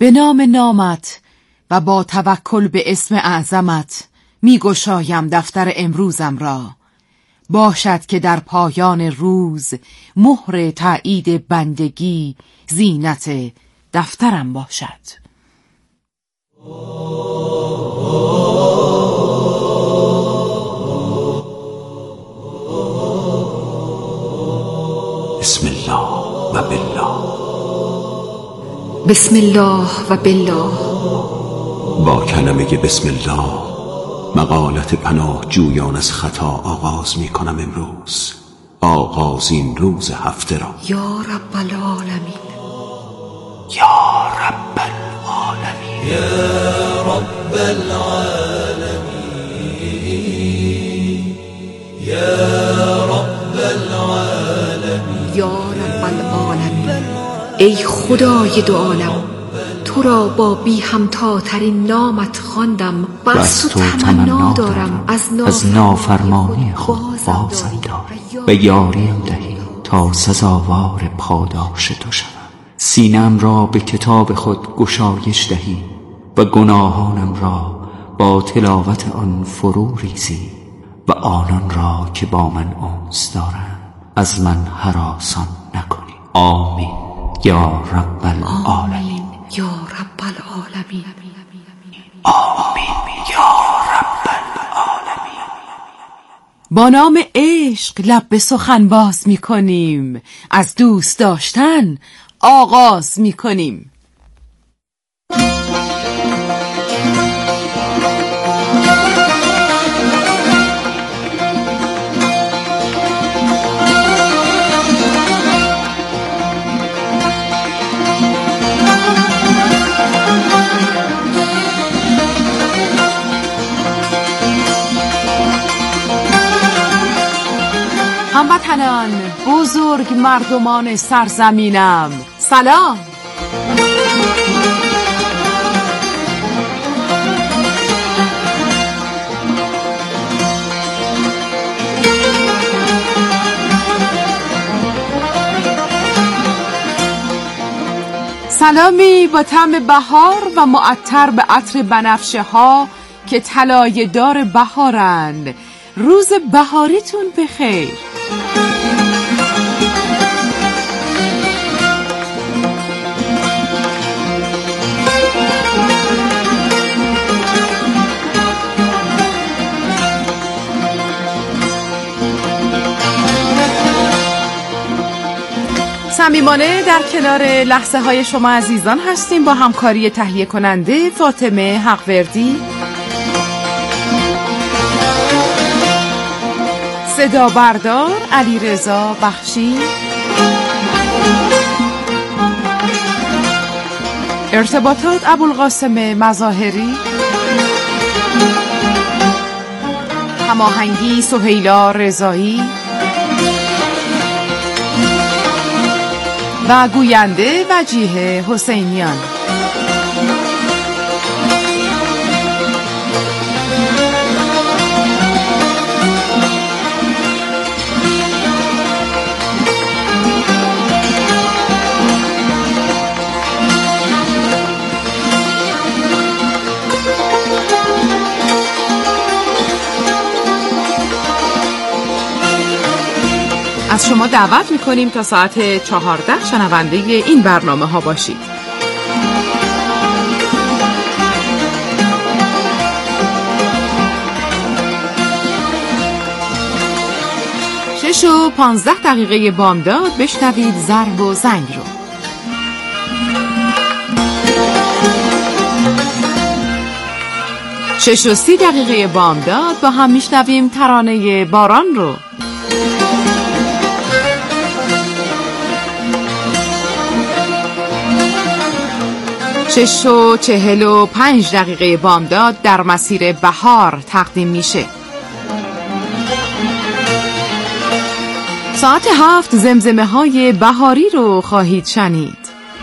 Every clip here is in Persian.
به نام نامت و با توکل به اسم اعظمت می گشایم دفتر امروزم را. باشد که در پایان روز مهر تایید بندگی زینت دفترم باشد. بسم الله و بالله. بسم الله و بالله. با کلمه بسم الله مقالت پناه جویان از خطا آغاز می کنم امروز. آغازین روز هفته را. یا رب العالمین، یا رب العالمین، یا رب العالمین، یا رب العالمین، یا رب العالمین. ای خدای دو عالم، تو را با بی همتاترین نامت خواندم و از تو تمنا دارم از نافرمانی خود بازم دار و یاریم دهی تا سزاوار پاداش تو شوم. سینه‌ام را به کتاب خود گشایش دهی و گناهانم را با تلاوت آن فرو ریزی و آنان را که با من انس دارند از من هراسان نکنی. آمین یا رب العالمین، یا رب العالمین. آمین یا رب العالمین. با نام عشق لب به سخن باز می کنیم، از دوست داشتن آغاز می کنیم. هموطنان، بزرگ مردمان سرزمینم، سلام. سلامی با طعم بهار و معطر به عطر بنفشه ها که طلایه دار بهارند. روز بهاریتون بخیر. صمیمانه در کنار لحظه های شما عزیزان هستیم با همکاری تهیه کننده فاطمه حقوردی، صدا بردار علیرضا بخشی، ارتباطات ابوالقاسم مظاهری، هماهنگی سهیلا رضایی و گوینده وجیه حسینیان. از شما دعوت میکنیم تا ساعت 14 شنونده این برنامه ها باشید. 6:15 بامداد بشنوید ضرب و زنگ رو. شش و 30 بامداد با هم میشنویم ترانه باران رو. 6:45 بامداد در مسیر بهار تقدیم میشه. ساعت 7 زمزمه های بهاری رو خواهید شنید.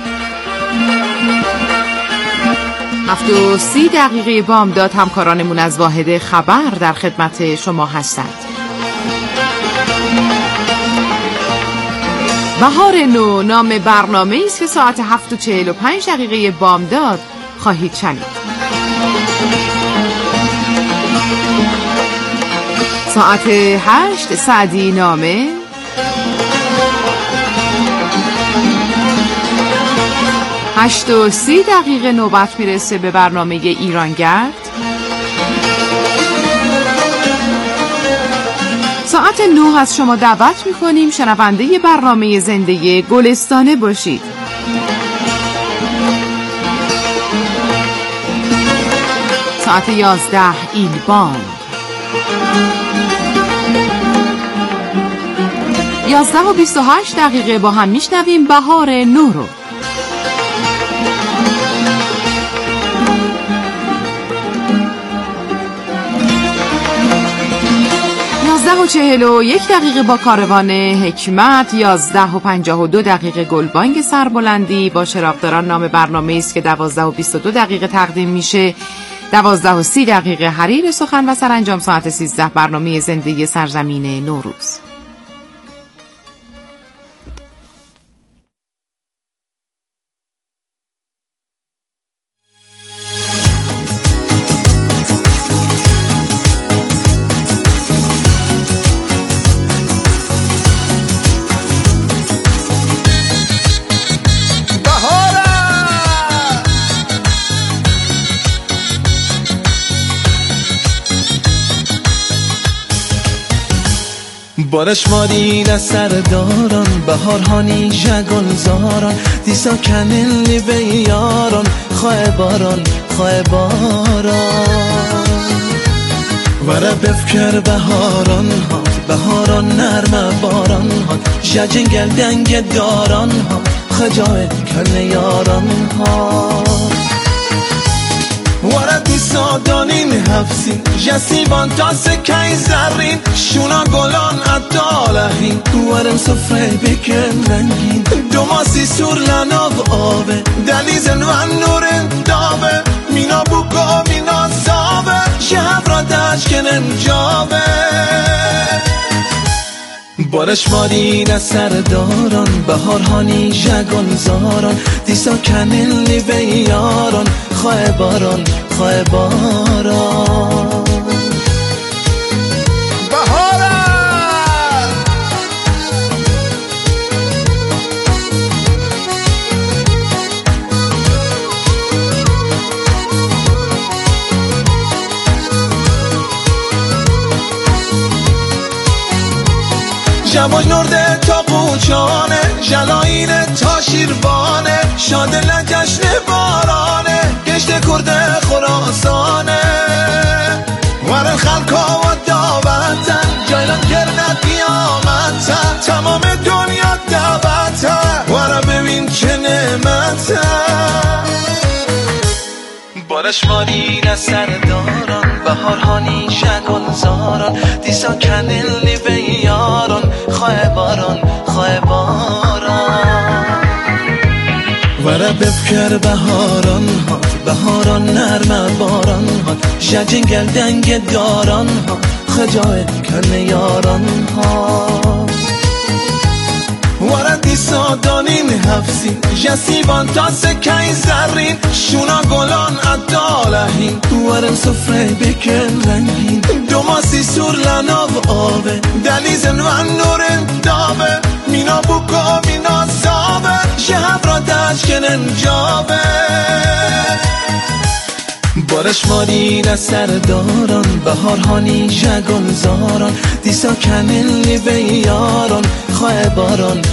7:30 بامداد همکارانمون از واحد خبر در خدمت شما هستند. بهار نو نام برنامه است که ساعت 7:45 بامداد خواهید شنید. ساعت 8 سعدی نامه، 8:30 نوبت میرسه به برنامه ایرانگرد. ساعت 9 از شما دعوت میکنیم شنونده برنامه زنده گلستانه باشید. ساعت 11 ایلبان، 11:28 با هم میشنویم بهار نو رو. 11:41 با کاروان حکمت، 11:52 گلبانگ سربلندی با شرافتاران نام برنامه است که 12:22 تقدیم میشه. 12:30 حریر سخن و سرانجام ساعت 13 برنامه زنده سرزمین نوروز. بارش ماری سرداران بهارهانی جگلزاران دیسا کنلی به یاران خواه باران وره بفکر بهاران ها بهاران نرم باران ها جنگل دنگ داران ها خجای کل یاران ها وردی سادانین حفظین جسیبان تا سکای زرین شونا گلان ادالهین ورم سفره بکن رنگین دوماسی سور لناو آوه دلیزن و نورن داوه مینا بوکا مینا زاوه شهب را دشکنن جاوه بارش ماری سرداران بهارهانی جگلزاران دیسا کنلی به یاران خواه باران جواج نرده تا قوچانه جلاین تا شیروانه شادل جشن بارانه گشت کرده خراسانه ورن خلقا و دعوتن جایلان گرنه قیامتن تمام دنیا دعوتن ورن ببین چه نعمتن بارش ماری سرداران بهارهانی جگلزاران دیسا کنلی به یاران خواه باران وره بفکر بهاران ها بهاران نرم باران ها جنگل دنگ داران ها خجای کل یاران ها وردی سادانین حفظین جسیبان تا سکای زرین شونا گلان ادالهین ورم سفره بکن رنگین دوماسی سور لناو آوه دلیزن و نورن داوه مینا بوکا مینا زاوه شهب را دشکنن جاوه بارش ماری سرداران بهارهانی جگلزاران دیسا کنلی به یاران خواه باران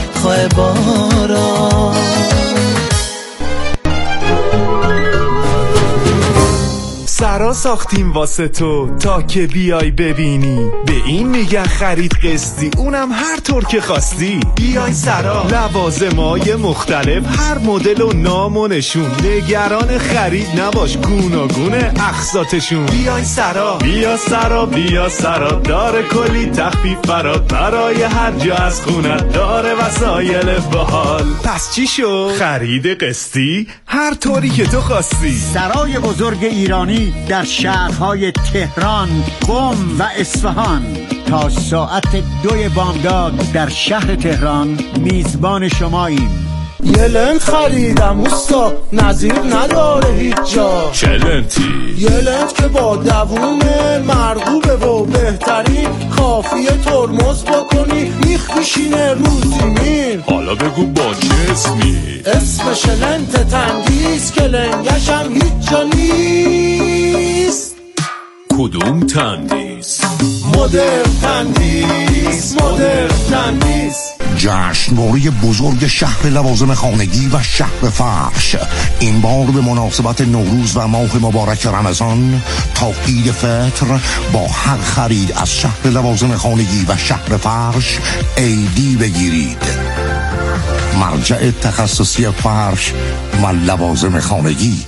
سرا ساختیم واسه تو تا که بیای ببینی به این میگن خرید قسطی اونم هر طور که خواستی بیای سرا لوازمای مختلف هر مدل و نام و نشون نگران خرید نباش گوناگونه اقساطشون بیای سرا بیا سرا داره کلی تخفیف برای هر جا از خونت داره وسایل باحال پس چی شد خرید قسطی هر طوری که تو خواستی سرای بزرگ ایرانی در شهرهای تهران، قم و اصفهان. تا ساعت 2 بامداد در شهر تهران میزبان شماییم. یه لنت خریدم اوستا، نظیر نداره هیچ جا. چه لنتی؟ یه لنت که با دوومه، مرغوبه و بهترین، کافیه ترمز بکنی میخ میشینه روزی میر. حالا بگو با چه اسمی؟ اسمش لنت تندیس که لنگشم هیچ جا نیست. کدوم تندیس؟ مدرن تندیس، مدرن تندیس. جشنواره بزرگ شهر لوازم خانگی و شهر فرش، این بار به مناسبت نوروز و ماه مبارک رمضان تا عید فطر با هر خرید از شهر لوازم خانگی و شهر فرش ایدی بگیرید. مرجع تخصصی فرش و لوازم خانگی.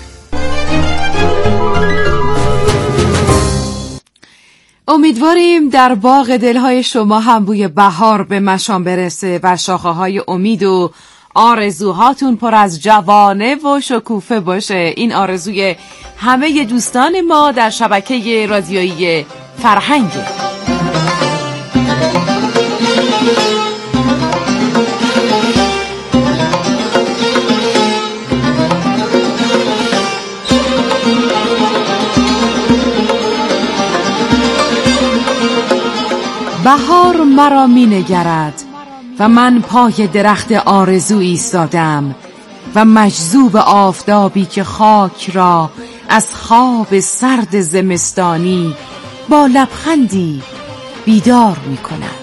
امیدواریم در باغ دلهای شما هم بوی بهار به مشام برسه و شاخه‌های امید و آرزوهاتون پر از جوانه و شکوفه باشه. این آرزوی همه دوستان ما در شبکه رادیویی فرهنگه. بهار مرا می نگرد و من پای درخت آرزو ایستادم و مجذوب آفتابی که خاک را از خواب سرد زمستانی با لبخندی بیدار می کند.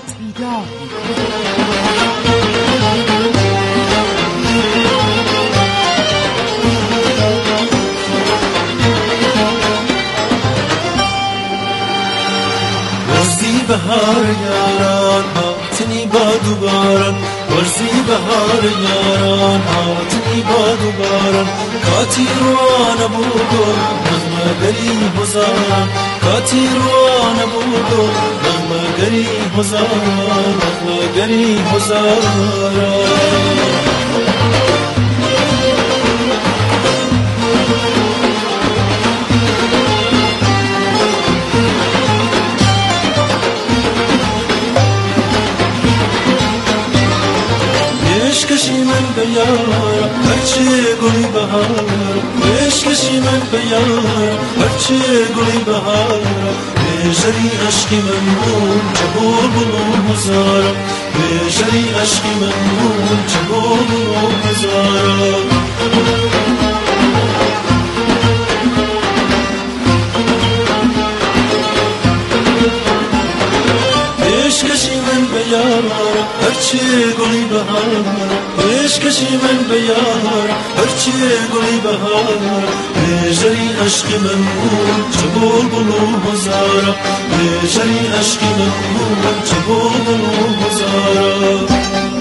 بهار یاران هاتنی باد و باران، ورزی بهار یاران هاتنی باد و باران. کاتی روان بودو نغمه گری هزاران، کاتی روان بودو نغمه گری هزاران، نغمه گری هزاران. کشی من به یار هرچی گلی بهار، کشی من به یار هرچی گلی بهار. بیجری عشقی من مون چه بلبل هزار، بیجری عشقی من مون چه بلبل هزار. کشی من به یار هرچی گلی بهار، کشی من به یار هرچی گلی بهار. بیجری عشقی من مون چه بلبل هزار، بیجری عشقی من مون چه بلبل هزار.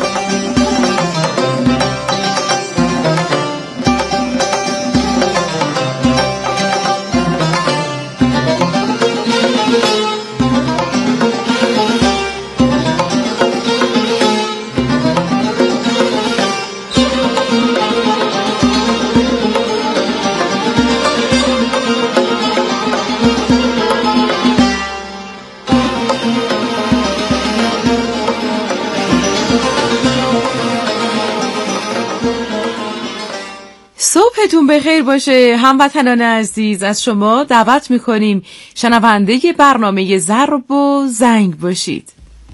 صبحتون بخیر باشه هموطنان عزیز. از شما دعوت میکنیم شنونده برنامه ضرب و زنگ باشید.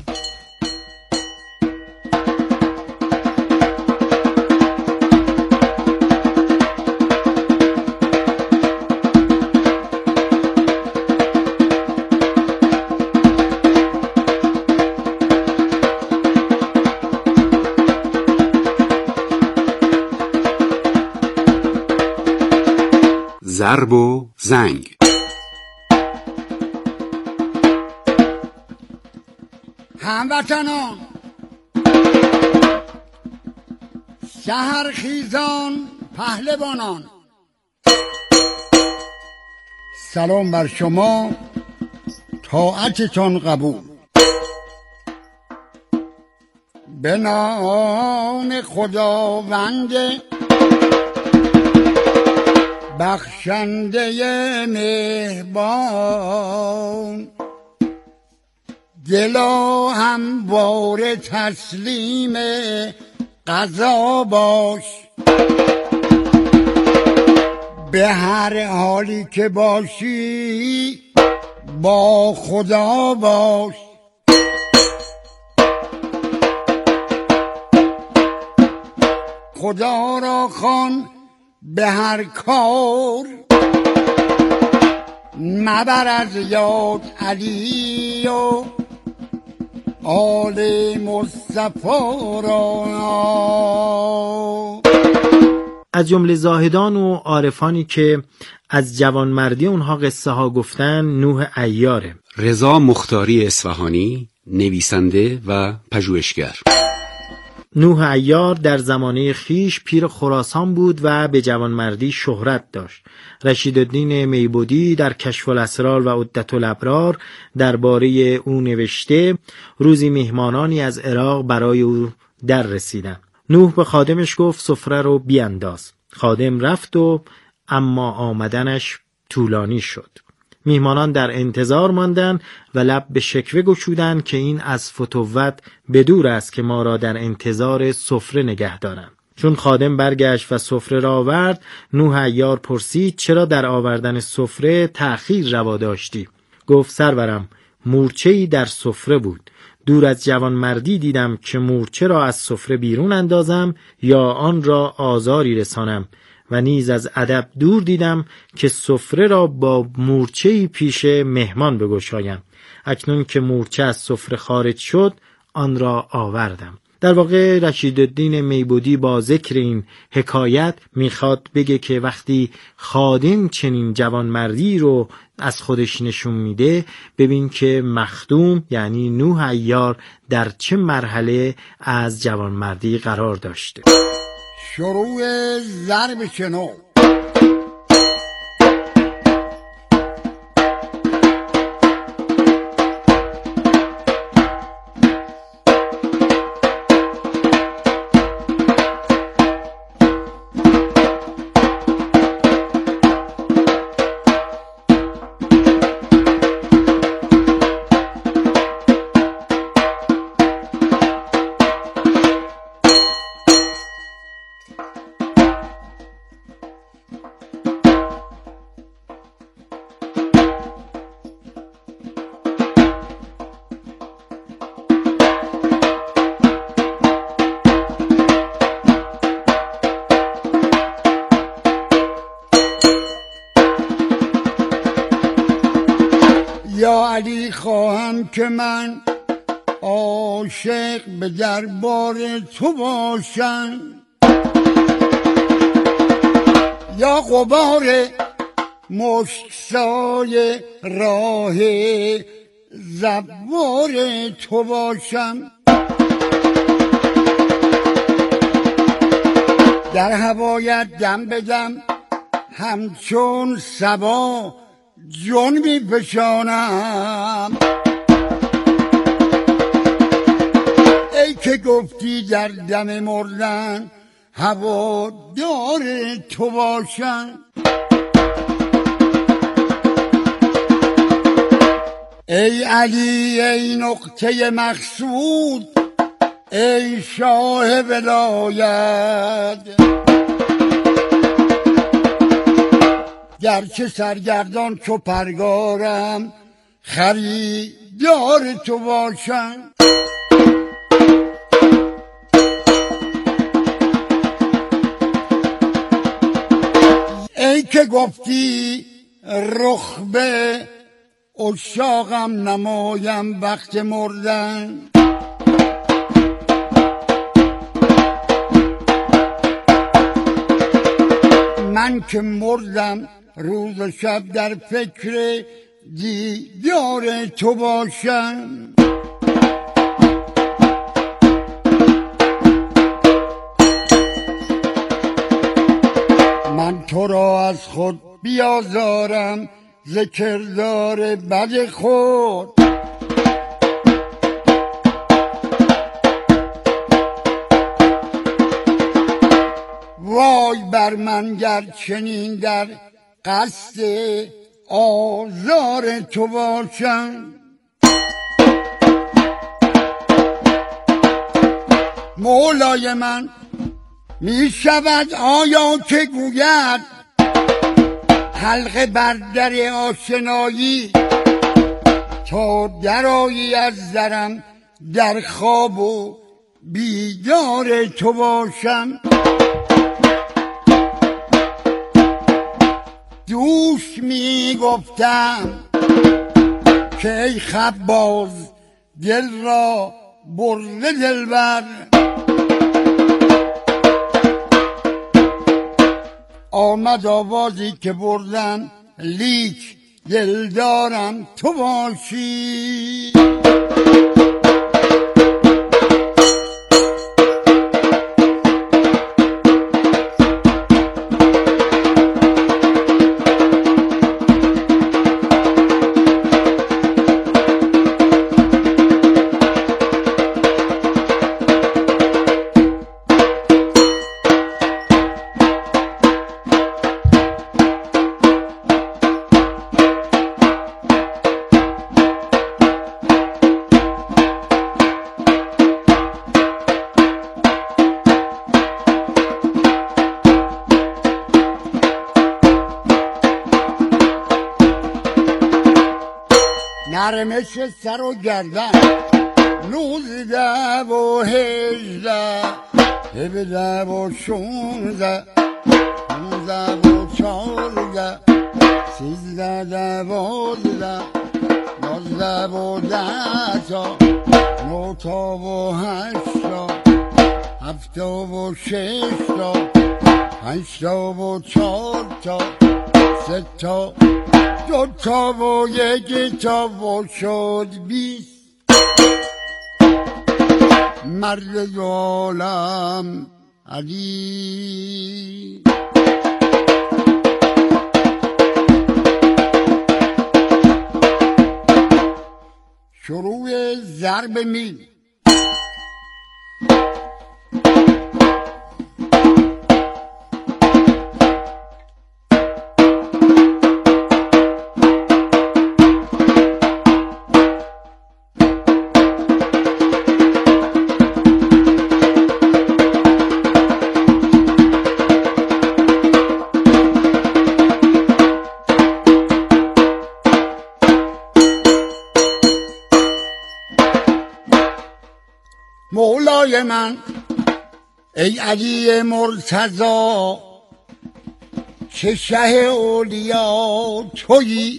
ضرب و زنگ. هموطنان، سحرخیزان، پهلوانان، سلام بر شما، طاعتتان قبول. به نام خداوند بخشنده مهربان، دلا همواره تسلیم قضا باش. به هر حالی که باشی با خدا باش. خدا را خوان به هر کار، مبر از یاد علی و آل مصطفی را. از جمله زاهدان و عارفانی که از جوانمردی اونها قصه ها گفتن نوح عیاره. رضا مختاری اصفهانی، نویسنده و پژوهشگر. نوح عیار در زمانه خیش پیر خراسان بود و به جوانمردی شهرت داشت. رشیدالدین میبودی در کشف الاسرار و عدت الابرار درباره او نوشته روزی مهمانانی از عراق برای او در رسیدن. نوح به خادمش گفت سفره رو بیانداز. خادم رفت و اما آمدنش طولانی شد. میهمانان در انتظار ماندن و لب به شکوه گشودن که این از فتوت بدور است که ما را در انتظار سفره نگه دارند. چون خادم برگشت و سفره را آورد، نوح عیار پرسید چرا در آوردن سفره تأخیر روا داشتی؟ گفت سرورم مورچه‌ای در سفره بود. دور از جوانمردی دیدم که مورچه را از سفره بیرون اندازم یا آن را آزاری رسانم و نیز از ادب دور دیدم که سفره را با مورچه‌ای پیش مهمان بگشایم. اکنون که مورچه از سفره خارج شد آن را آوردم. در واقع رشیدالدین میبودی با ذکر این حکایت میخواد بگه که وقتی خادم چنین جوانمردی رو از خودش نشون میده، ببین که مخدوم یعنی نوح عیار در چه مرحله از جوانمردی قرار داشته. شروع ضرب شنو. یا علی خواهم که من عاشق به دربار تو باشم، یا غبار مشکسای راه زبار تو باشم. در هوایت دم بدم همچون صبا جون می بشانم. ای که گفتی در دم مردن هوادار تو باشم. ای علی ای نقطه مقصود، ای شاه ولایت، گرچه سرگردان چو پرگارم خریدار تو باشم. ای که گفتی رخ به عشاقم نمایم وقت مردن، من که مردم روز و شب در فکر دیدار تو باشم. من تو را از خود بیازارم ز کردار بد خود، وای بر من گر چنین در قصد آزار تو باشم. مولای من می شود آیا که گوید حلقه بر در آشنایی تا درایی از درم در خواب و بیدار تو باشم. دوش می گفتم که ای خباز دل را برده دلبر، آمد آوازی که بردن لیک دلدارم تو باشی. نرمش سر و گردن 19 و 18 17 و 16 15 و 14 13 12 11 و 10 تا 9 تا و 8 تا 7 و 6 تا 5 تا و 4 تا 3 تا 2 تا و 1 تا و شد 20. مرد عالم علی شروع ضرب میل. مولای من ای علی مرتضی چه شه اولیا تویی،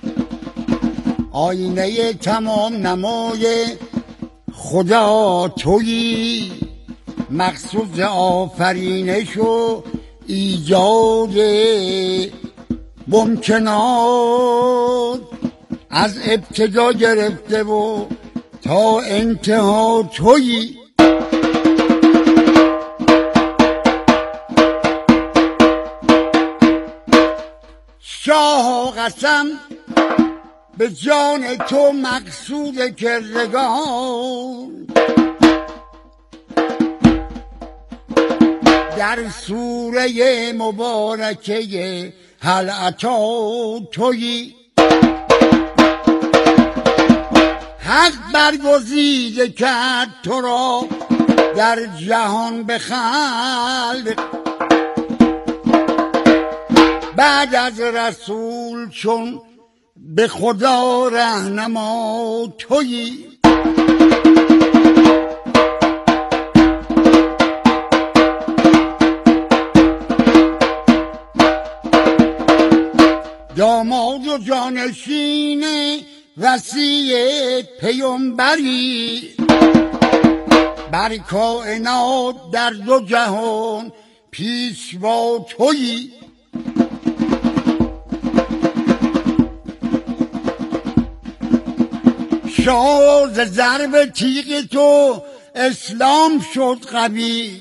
آینه تمام نمای خدا تویی، مقصود آفرینش و ایجاد ممکنات از ابتدا گرفته و تا انتها تویی. شاه قسم به جان تو مقصود کردگان، در سوره مبارکه هل اتی تویی. حق برگزیده کرد تو را در جهان به خلق، بعد از رسول چون به خدا رهنما تویی. داماد و جانشین وصی پیامبری، بر کائنات در دو جهان پیشوا تویی. شاه ز ضرب تیغ تو اسلام شد قوی،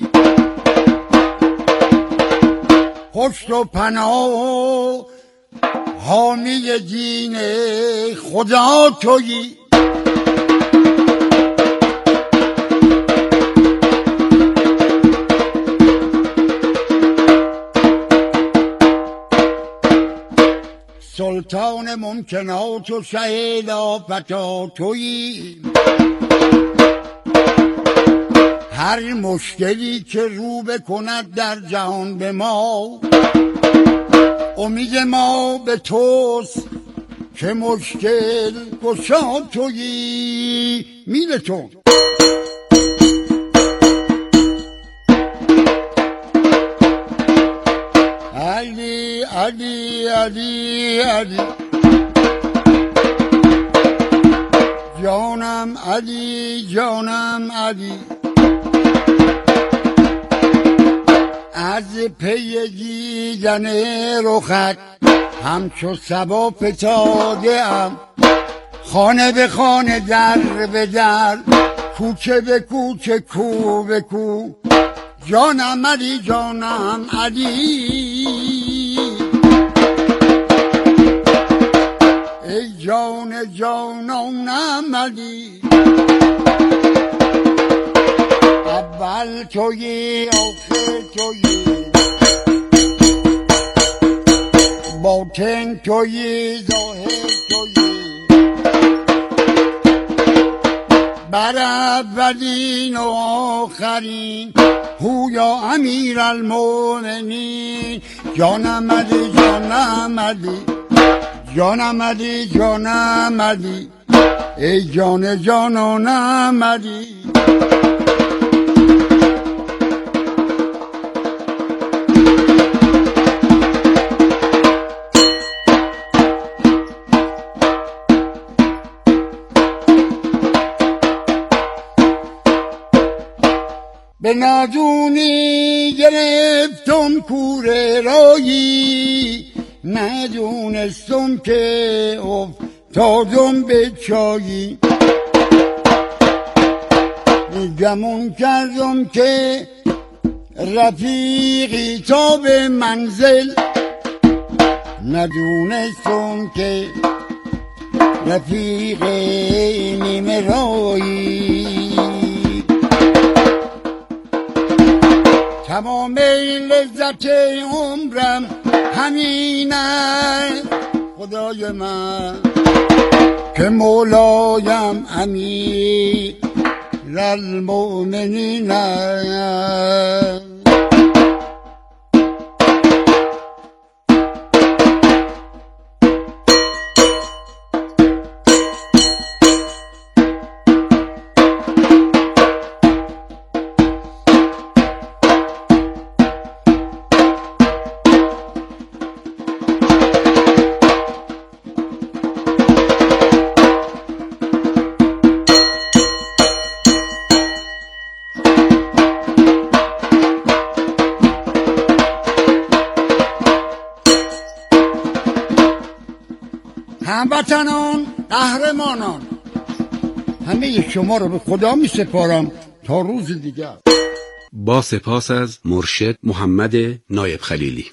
پشت و پناه حامی دین خدا تویی. سلطان ممکنات و شه لافتا تویی. هر مشکلی که رو بکند در جهان به ما، امید ما به توست که مشکل گشا تویی. میل تو علی علی علی علی، جانم علی جانم علی، از پی دیدن رخت همچو صبا فتاده ام، خانه به خانه در به در، کوچه به کوچه کو به کو، جانم علی جانم علی. ای جان جانانم علی، اول تویی آخر تویی، باطن تویی ظاهر تویی، بر اولین و آخرین، هویا امیر المؤمنین. جانم علی جانم علی، جانم علی جانم علی، ای جان جانانم علی. به نادونی گرفتم کوره رایی، ندونستم که افتادم به چایی، گمون کردم که رفیقی تا به منزل، ندونستم که رفیق نیمه رایی. تمام لذت عمرم همینه خدای من، که مولایم امیر المؤمنین. هموطنان قهرمانان، همه شما رو به خدا می سپارم تا روز دیگر. با سپاس از مرشد محمد نایب خلیلی.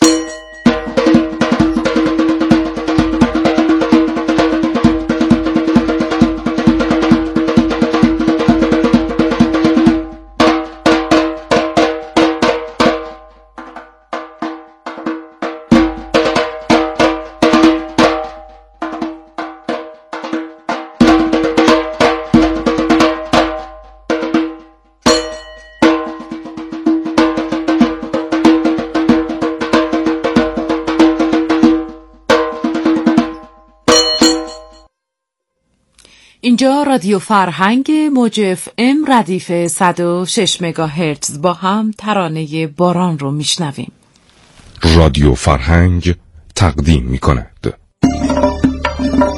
اینجا رادیو فرهنگ موج FM ردیف 106 مگاهرتز با هم ترانه باران رو میشنویم. رادیو فرهنگ تقدیم می‌کند.